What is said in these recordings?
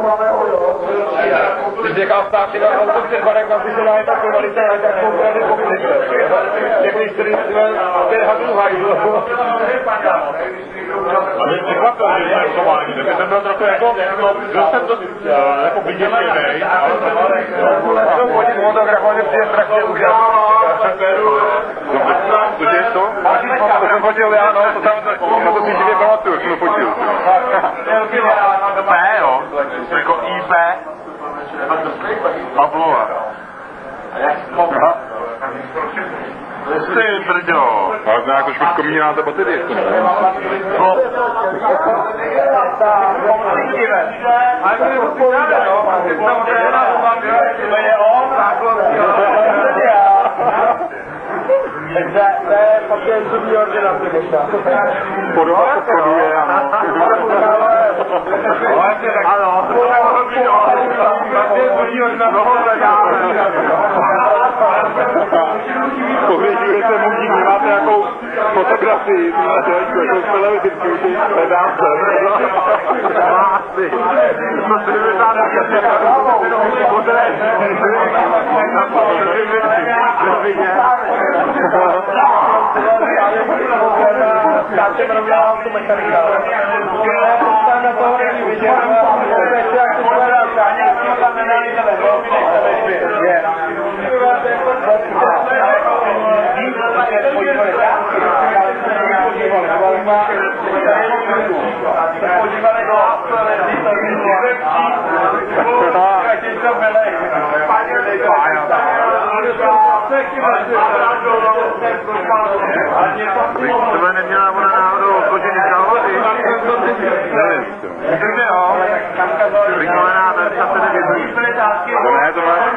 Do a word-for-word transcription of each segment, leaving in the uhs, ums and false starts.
Když nechal stát si na auto před barek, aby se dále tak kvalitě, ale tak koukali pokryt. Někdy čtyři ten hadů hajdu. A mě překvapil, že jsme chování, takže jsem byl trochu jako, byl jsem dost jako vyděšenej, ale jsem chodit fotografovat, že je strašně úžasný. To je to? To jsem fotil já, no, to tam, na to si živě pamatuju, jak jsem to fotil. P, jo, jako I P, Pavlova. Ty brďo. Ale to jako špatko mínáte baterie, to ne? No. Takže to je pacientový ordinace možná. Podoba podporuje, ano. Ano. Pohřešujete mužík, nemáte jakou fotografii, máte jakou z televizitky, už je hledám se. Má asi. To si vytáhne. Já jsem rovnal tu mechanika. Tam na toho není vidět, jak to spadá. Tohle neměla ona náhodou kožený kalhoty? Nevím. Víte jo? Vykolená versa se nevědí. To ne, to ne.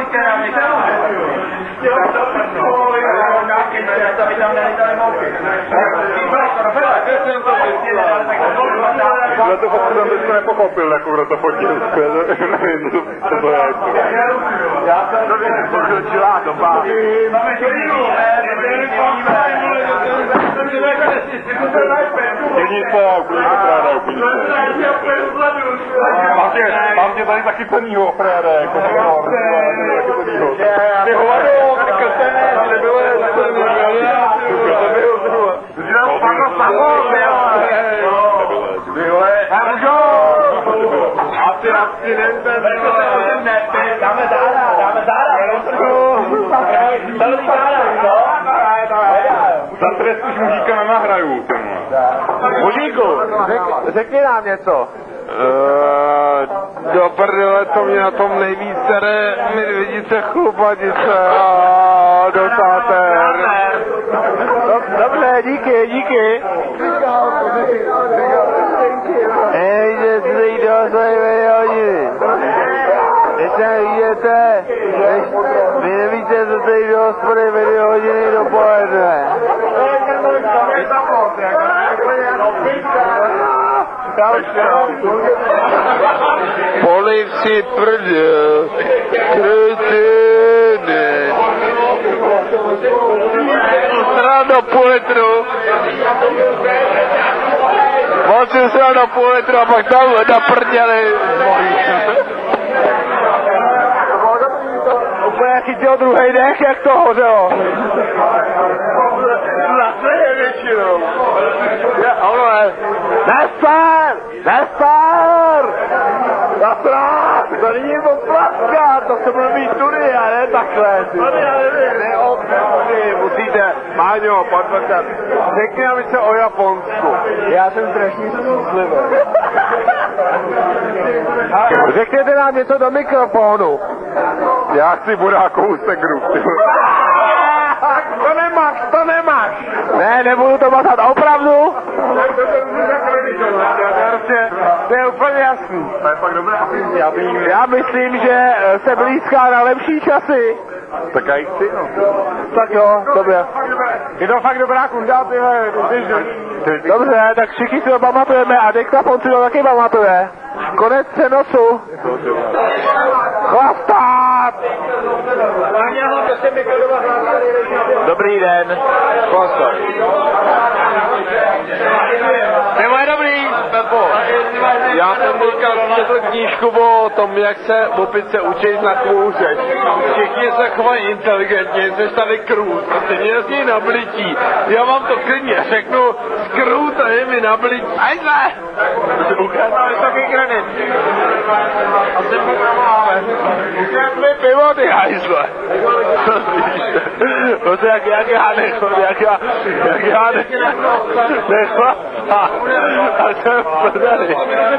Kdo to fotku tam teďko nepochopil, jako kdo to fotil, nevím, co to je. Já jsem to pokročilá doba. Dění se, úplně to práda, úplně to. Mám tě tady taky cenýho, Frére, jako to taky cenýho. Ty hovado, ty krtené, ty nebylo, to nebylo, to bylo. Ty si nám spadlo samo, ty vole. Haržo! Asi abstinente, Dáme záda, dáme záda. Další záda, no? za trest už mužíka nenahraju. Mužíku, řekni nám něco. Uh, do prdele to mě na tom nejvíc sere Medvědice Chlupatice a do táter. Dobře, díky, díky. Hej, že si jde o svoje hodiny. Když se jdete, vy nevíte, co se jde o svoje video hodiny dopoledne. Poliv si prdel, krytyny. Usral do půl litru. Moc usral do půl litru a pak tam na prdeli. Úplně chytil druhej dech, jak to hořelo. Zase je většinou. Ono je. Nespár! Nespár! Nasrát! To není poplatka, to se bude mít tudy, a ne takhle. Ne, občasný, musíte. Máňo, pojďme se. Řekni nám něco o Japonsku. Já jsem strašně smýslivý. Řekněte nám něco do mikrofonu. Já chci burákovou segru. To nemáš, to nemáš. Ne, nebudu to matat, opravdu? To je úplně jasný. To je fakt dobré. Já myslím, že se blízká na lepší časy. Tak já ji chci, no. Tak jo, dobře. Je to fakt dobrá kunda, tyhle. Dobře, tak všichni si to pamatujeme a diktafon si to taky pamatuje. Konec přenosu. Chlastát! Dobrý den. Chlastát. Nebo je dobrý, Pepo. Já jsem teďka četl knížku o tom, jak se opice učí na kůře. Všichni se chovají inteligentně, jsi tady krůz, prostě mě jezdí na blití. Já vám to klidně řeknu, skrůz a je mi na blití. Ajzle! Ukázal vysoký kredit. A se programáme. Ukázal mi pivo, ty hajzle. To se jak, jak já nechod, jak já, jak já nechod. A, a jsem prdeli.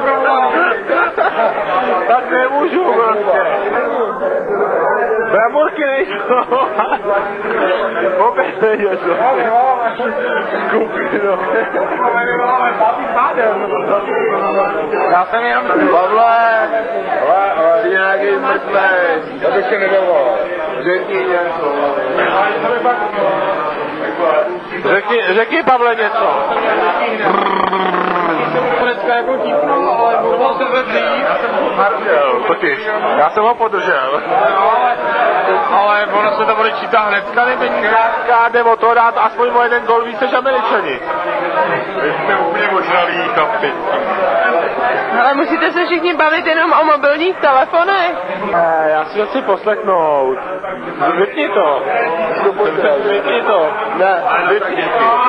Tak nemůžu prostě. Bramurky nejsou. Vůbec nejsou. Skupinu. Já jsem jenom... Pavle, ty nějaký mrtvej. To bych se nedovol. Řekni něco. Řekni, řekni Pavle něco. Dneska jako típnul, ale mluvil se ze dřív. Totiž, já jsem ho podržel. Ale ono se to bude čítá hnedka, nebo nějaká jde o to dát aspoň o jeden gol víc než Američani. Vy jste úplně ožralí chlapci. Ale musíte se všichni bavit jenom o mobilních telefonech. Ne, já si to chci poslechnout. Vypni to. Vypni to. Ne, vypni to.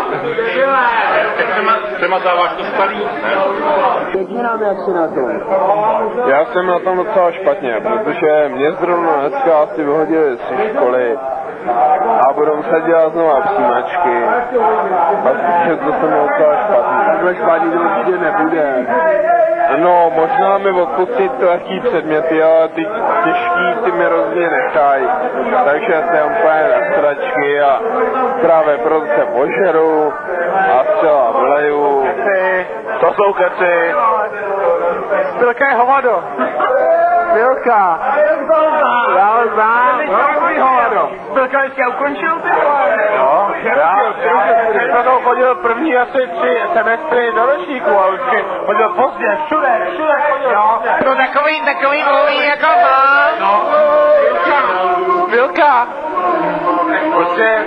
Téma záváš to starý? Řekni nám, jak jsi na tom. Já jsem na tom docela špatně, protože mě zrovna dneska asi vyhodili z školy a budou muset dělat znova přijímačky. Takže to jsem docela špatně. Takhle špatně to určitě nebude. No, možná mi odpustit lehký předměty, ale ty těžký ty mi rozhodně nechají. Takže jsem úplně na stračky a právě proto se ožeru a zcela vleju. To jsou keci. Spilka je hovado. Spilka. Já ho znám. Hovado. Spilka vždycky ukončil ty vole. Jo. Já jsem to chodil první asi tři semestry do ročníku a už chodil pozdě, všude, všude chodil. Jo. No takový, takový mluví jako má. No. Spilka. Spilka. Prostě...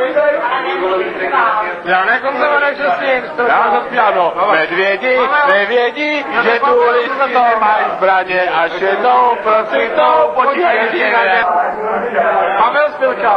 Já nekonzervované křesním. Já to zpívám, medvědi, nevědí, že tu listu mají zbraně a jednou prositou počítají na ně. Pavel Spilka.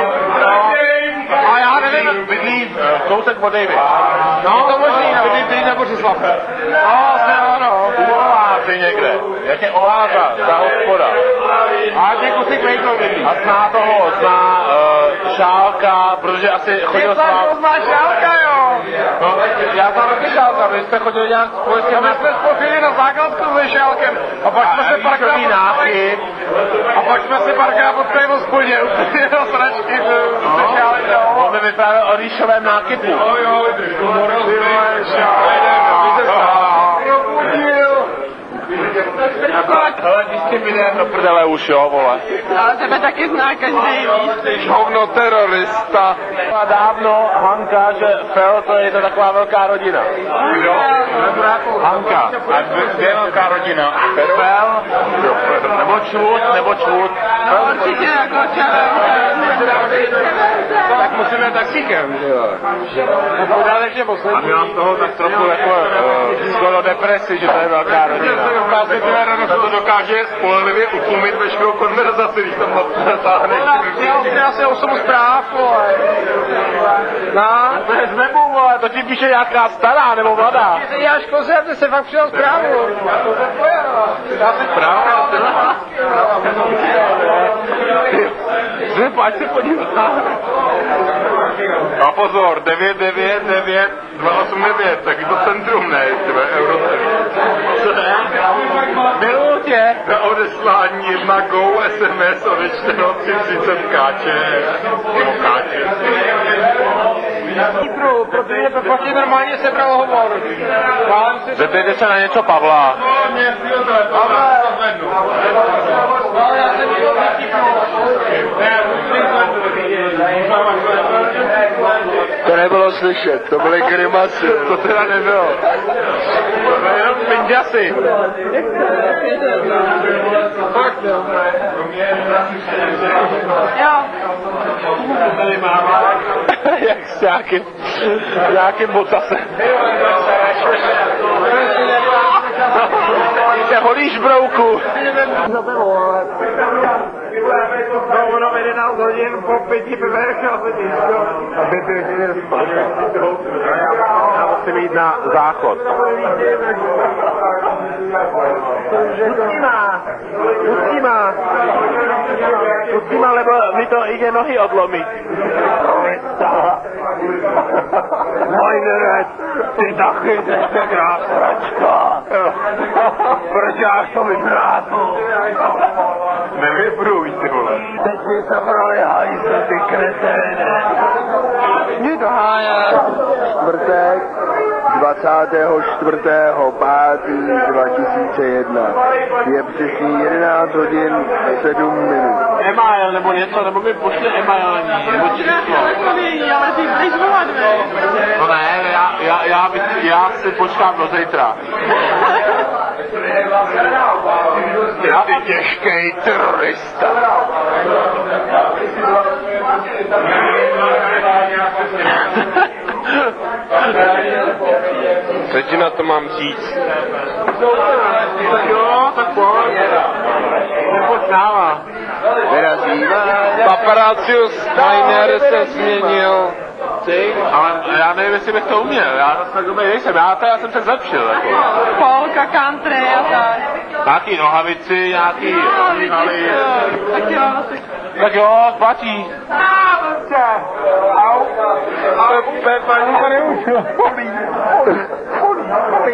A já nevím, bydlí kousek od Davy. No, to možný, bydlí, bydlí na Bořislav. No, se ano. U oázy někde. Jak je oáza, ta hospoda. A těch kusik vejkou bydlí. A zná toho, zná uh, Šálka, protože asi chodil s vám. Ty znáš Šálka, jo? No, já znám taky Šálka, vy jste chodili nějak společně. No, my jsme spolčili na základku se Šálkem. A pak jsme se parkali náchy. A pak jsme si parkali pod tady v hospodě, úplně do sračky, se Šálkem. On mi vyprávěl o rýšovém nákypu. Jo, jo, ty vole, Šálek. Ale když ty vyjde do prdele už, jo, vole. Ale tebe taky zná každý víc. Hovno terorista. A dávno Hanka, že Fel, to je to taková velká rodina. Kdo? Hanka. A kde je velká rodina? Fel, nebo Čvůd, nebo Čvůd. Určitě jako čas. Tak musíme taxíkem, jo. Podálečně poslední. A mám toho tak trochu jako uh, skoro depresi, že to je velká rodina. To to dokáže spolehlivě utlumit veškerou konverzaci, když tam natáhneš. Já asi osm zpráv, vole. No, to je z webu, vole, to ti píše nějaká stará nebo mladá. Ty si děláš koncert, ty se fakt přidal zprávu. Já si zprávu. Zvyp, ať se podívá. A pozor, devět devět devět dva osm devět, taky to centrum, ne, tebe, Eurocentrum. Co ne? Miluju tě. Na odeslání jedna go es em es odečteno tři třicet káče. Nebo káče. Protože mě Pepači normálně sebral hovor. Zeptejte se na něco Pavla. Pavle. Já jsem měl To nebylo slyšet, to byly grimasy, to teda nebylo. To je jenom pinďasy. Fakt jo. Jo. Tady máme. Jak s nějakým, nějakým botasem. Ty se holíš, brouku. No, ono v jedenáct hodin po pěti pivech a pěti. Aby ty jsi spát. Já musím jít na záchod. Pustíme. Pustíme. Pustíme, lebo mi to ide nohy odlomit. Mojnerec, ty taky nesekrá sračka. Proč já to vybrátu? Nevybruj, ty vole. Teď mi se prolehají se ty kreténe. Mě to háje. Čtvrtek, dvacátého čtvrtého pátého dva tisíce jedna. Je přesně jedenáct hodin sedm minut. E-mail nebo něco, nebo mi pošli e-mail na ní, nebo číslo. Ale ty jdeš volat, No ne, já, já, já, bych, já si počkám do zítra. Já ty těžkej terorista. Co ti na to mám říct? Tak jo, tak pojď. Nepojď s náma. Vyrazíme. Paparácius Steiner se změnil. Ty? Ale já nevím, jestli bych to uměl, já zase tak dobrý nejsem, já, to, já jsem se zlepšil. Jako. Polka, country a tak. Nějaký nohavici, nějaký haly. Tak jo, asi. Tak jo, platí. Au. Ale paní to nemůžu. Polí. Polí.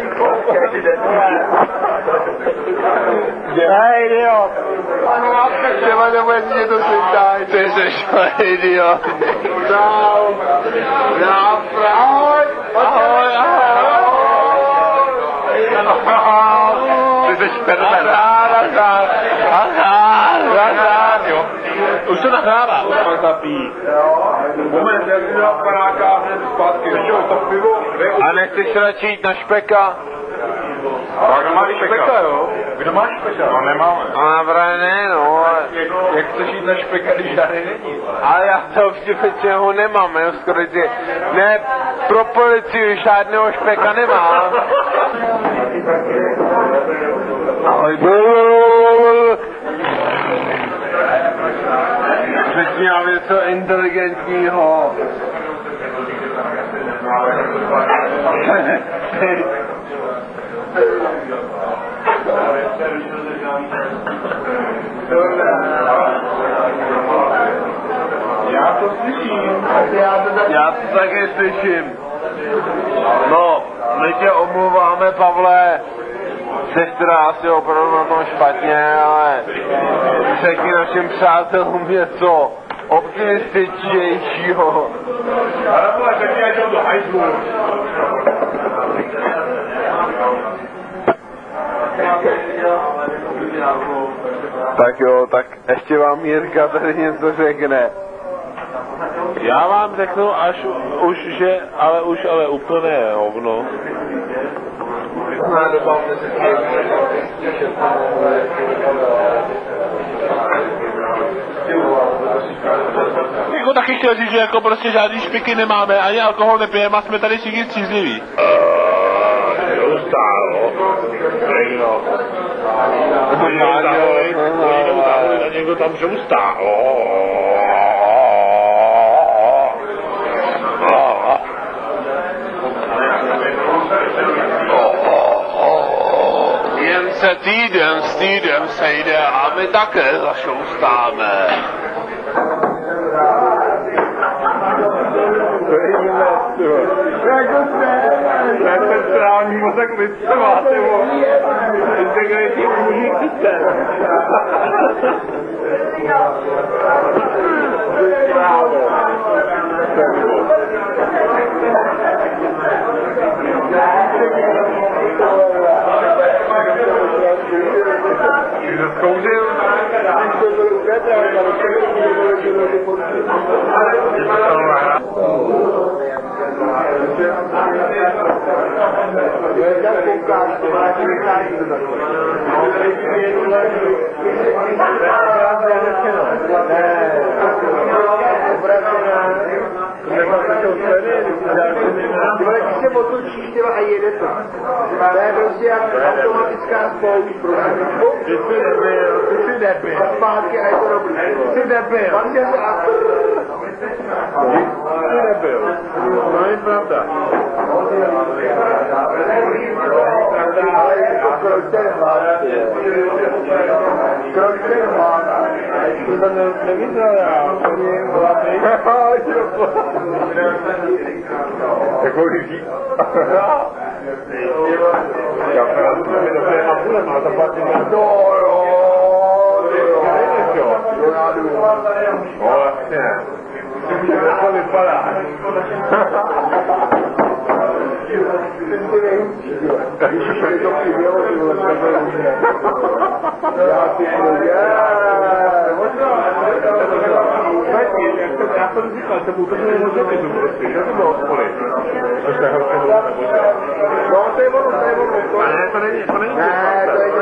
Hej, idiot. Třeba nebude si to slyšaj. Ty jsi idiot. Čau. Já ahoj. Ahoj, ahoj. Ty jsi perver. Nazdar, nazdar, nazdar, jo. Už to nahrává. Už to zapí. Moment, já si dám panáka hned zpátky. Ještě to pivo. A nechceš radši jít na špeka? Kdo má špeka, jo? Kdo má špeka? No nemáme. No právě ne, no. Jak chceš jít na špeka, když žádný není? Ale já to vždycky ho nemám, jo, skoro ty. Ne, pro policii žádného špeka nemám. Ahoj, řekni nám něco inteligentního. Já to slyším. Já to taky slyším. No, my tě omluváme, Pavle. Sestra asi opravdu na tom špatně, ale řekni našim přátelům něco optimističtějšího. Ale vole, řekni, já jdem do hajzlu. Tak jo, tak ještě vám Jirka tady něco řekne. Já vám řeknu až už, že, ale už, ale úplně hovno. Jako taky chtěl říct, že jako prostě žádný špiky nemáme, ani alkohol nepijeme a jsme tady všichni střízliví. Stálo. Nejno. A někdo tam žoustá. Jen se týden s týdem sejde a my také zašoustáme. Tak ten strávní mozek lidstva, ty vole. Integrity může chytat. Jsi to zkouřil? Ne. to ceny, ty vole, když se otočíš, ty vole, a jede to. To je prostě jak automatická spoušť, prostě. Ty jsi nebyl, ty jsi nebyl. A zpátky a je to dobrý. Ty jsi nebyl. Vlastně se a... Ty jsi nebyl. To není pravda. Ale je to krok ten hlad. Krok ten hlad. To tam neviděl já. Oni hlavný. Takový říct. Já jsem mi dobré ambulem, ale to platí na to, jo. No, vlastně. Jak to vypadá? Ten ty nejhůčí, jo. Když mi to chybělo, ty vole, to bylo možné. Já si půjde. Já jsem říkal, jsem úplně nemožný, prostě, že to bylo odpory. To se hrozně bylo nemožné. No, to je ono, to je ono. Ne, to není, to není to. Ne, to je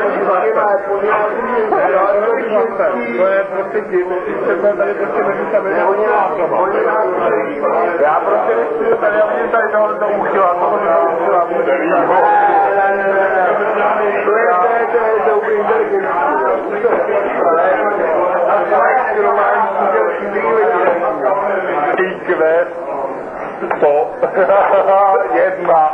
to, to je prostě tím, že jsme tady prostě mezi sebe nemožná. Já prostě nechci tady, já vidím tady tohle to uchyla, tohle to uchyla, bude výho. To je, to je, to je, to je úplně inteligentní. I Q, to, jedna.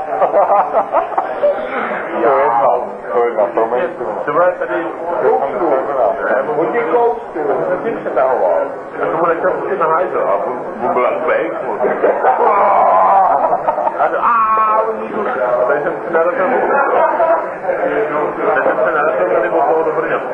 To jedna, to jedna, promiň. To bude tady kousku, hodně kousku, to jsem tím přetahoval. To bude časně na hajzel a on byl fake. A tady jsem si narazil Tady jsem se narazil tady od toho do Brně.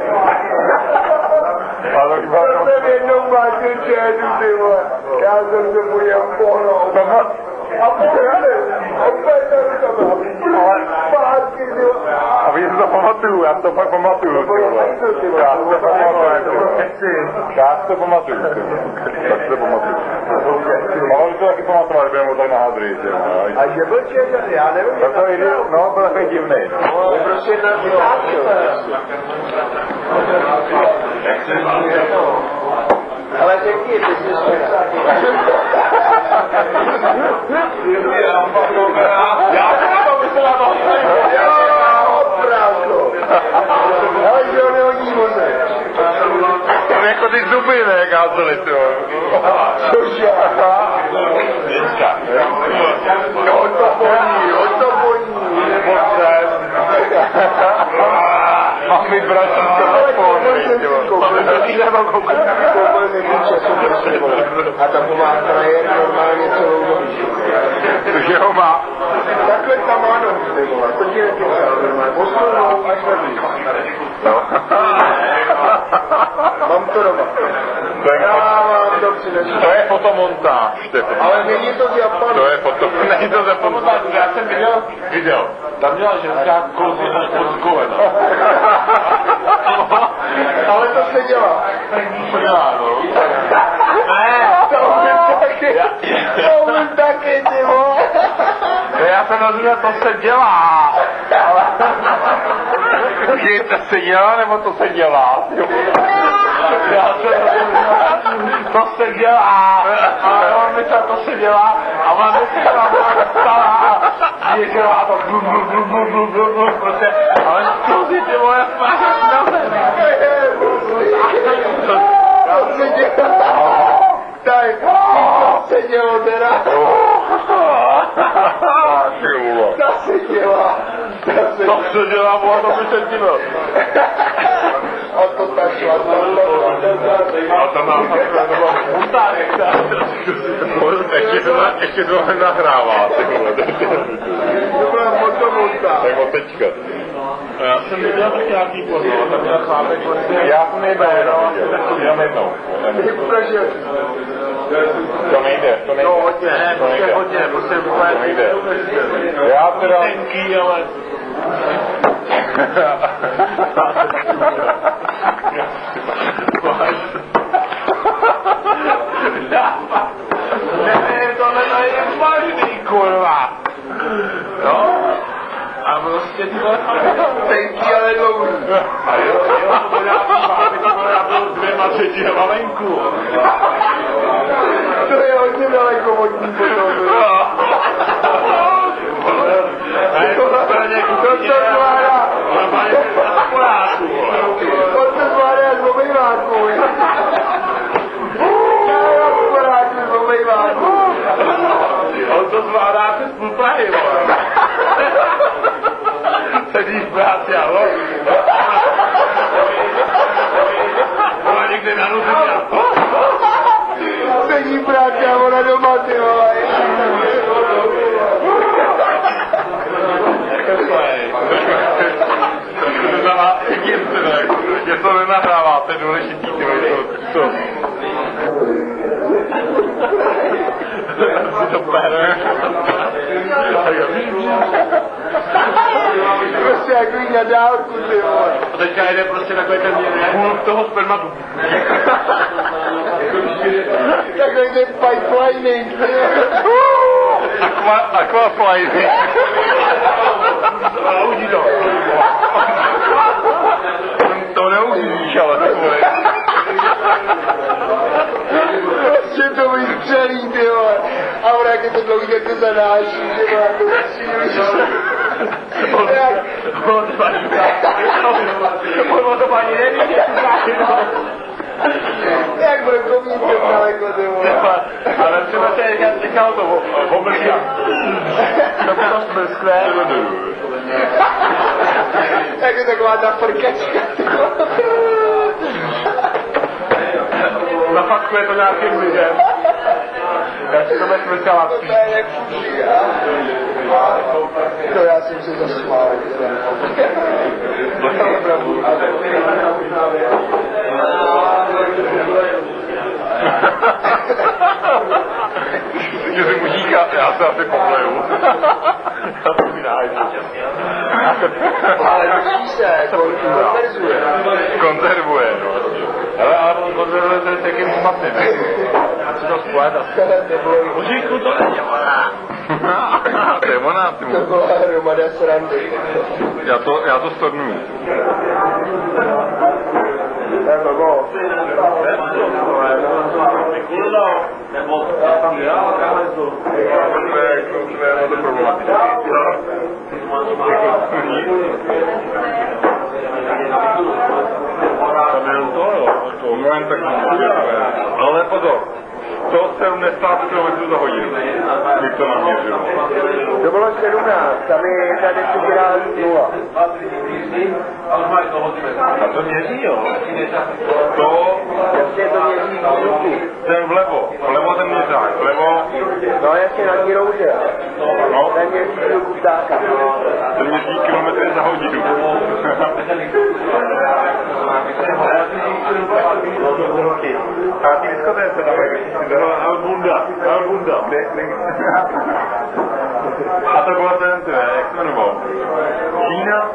To jsem jednou platil čedu, ty vole. Já jsem se půjel pohnout. A pohnout. Opět to tam. Ale zpátky, ty vole. A víš, to pamatuju, já to fakt pamatuju, ty vole. Já to pamatuju. Já to pamatuju. Tak to pamatuju. Ale to taky pamatoval, že budeme tady na hadry. A že byl čeho, já nevím. To to jde, no, byl takový divnej. Je prostě jedna vytáčil. Ale řekni, ty jsi já se na to myslela toho slivu. Já, opravdu. Ale že ho nehodí moze. To jako ty zuby, ne, kázeli, ty jo. Cože? Dneska. No, to boní, on to boní. Moc mám mi bratí telefon, víš, nemám koukat. Koupil mi víc času, prostě, a taková frajer normálně celou dobu. Že ho má? Takhle tam má dobu, ty vole, to ti nekysal, normálně, posunou až na víc. No. Mám to doma. To je, já mám to přinesu. To je fotomontáž. Ale není to z Japanu. To je fotomontáž. Není to z Japanu. Já jsem viděl. Viděl. Tam měla ženská kozy až pod kolena. Ale to se dělá. To dělá, no. Ne, to umím taky. To umím taky, ty vole. Já jsem rozumil, to se dělá. Je to se dělá, nebo to se dělá? Já jsem to se dělá. A on myslel, to se dělá. A ona myslel, že to stala. Je dělá to blu, blu, blu, blu, blu, blu, blu, prostě. Ale co si ty moje fakt na mene? To se dělá. Tak, to se dělo teda. To se dělá. To se dělá, bo to by se divil. A to tak šla. A to nám to bylo montážek. Ještě to nahrává. To byla motomontáž. Tak od teďka. Já jsem viděl tak nějaký pozor, tam měl chlápek. Já jsem jednou jenom viděl. Jenom jednou. To nejde, to nejde. No hodně, ne, prostě hodně, prostě úplně. To nejde. Já teda... Tenký, ale... Ne, tohle je možný, kurva. No? A prostě to... Tenký, ale dlouhý. A jo, jo, to dá, aby to bylo dvěma a třetí na malenku. To je hodně daleko od ní potom. To se zvládá. To se zvládá z obejváku. Z obejváku. On to zvládá přes půl Prahy, vole. Sedíš v práci, jo? Ona někde na nozi měla. Sedí práci a ona doma, ty vole. Je to nenahrává, to je důležitý, ty vole, to, to. To pere. Prostě jako jí na dálku, ty vole. A teďka jde prostě takový ten půl toho spermatu. Takový ten pipelining, ty vole. Aqua, aquaplining. A udí to. To neudíš, ale takové. Prostě to vystřelí, ty vole. A ona jak je to dlouhý, jak to zanáší, ty vole, to vystřílíš. On to ani On to ani neví, jak bude komínkem daleko, ty vole. Ale třeba se jak říkal to omlíka. To potom smrskne. Jak je taková ta frkačka, ty vole. Na fatku je to nějaký blížem. Já si to nesmyslela. To je jak fuší, a? To já jsem se zasmál. Opravdu. Že si mu díká, já se asi popleju. Já to mi dáš. Ale učí se, konverzuje. Konzervuje, no. Ale, ale on konzervuje to s jakým špatným. Co to spojat asi? Božíku, to nedělá. To je ona, ty mu. To byla hromada srandy. Já to, já to stornuju. To je blbo. To je problematické. Tam jenom to, jo. To moment tak ale pozor. sto sedmdesát kilometrů za hodinu. Jak to naměřilo? To bylo sedmnáct, tam je jedna desetila nula. A to měří, jo? To... Jasně to měří minuty. Ten vlevo, vlevo ten měřák, vlevo... No jasně na ní rouže. No. Ten měří minutu ptáka. Ten měří kilometry za hodinu. A ty diskotéce tam je, Albunda, Albunda. A to bylo ten, ty, jak se jmenoval? Čína?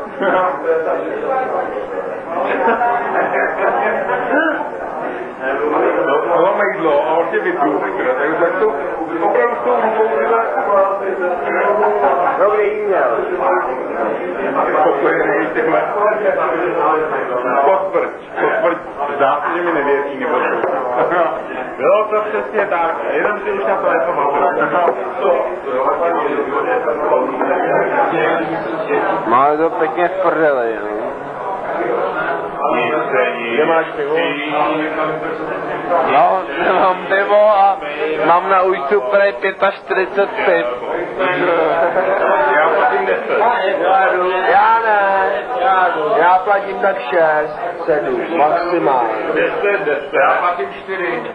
To bylo mejdlo a vlastně vypůl, takže tak to opravdu s tou rukou, Dobrý e-mail. Spokojený, tyhle. Potvrt, potvrt, zdá se, že mi nevěří, nebo bylo to přesně tak, jenom si už na to nepamatuju. Máte to pěkně v prdeli, jo. Kde máš pivo? No, mám pivo a mám na účtu prej čtyřicet pět. Já platím deset. Já ne. Já platím tak šest, sedm, maximálně. deset, deset. Já platím čtyři.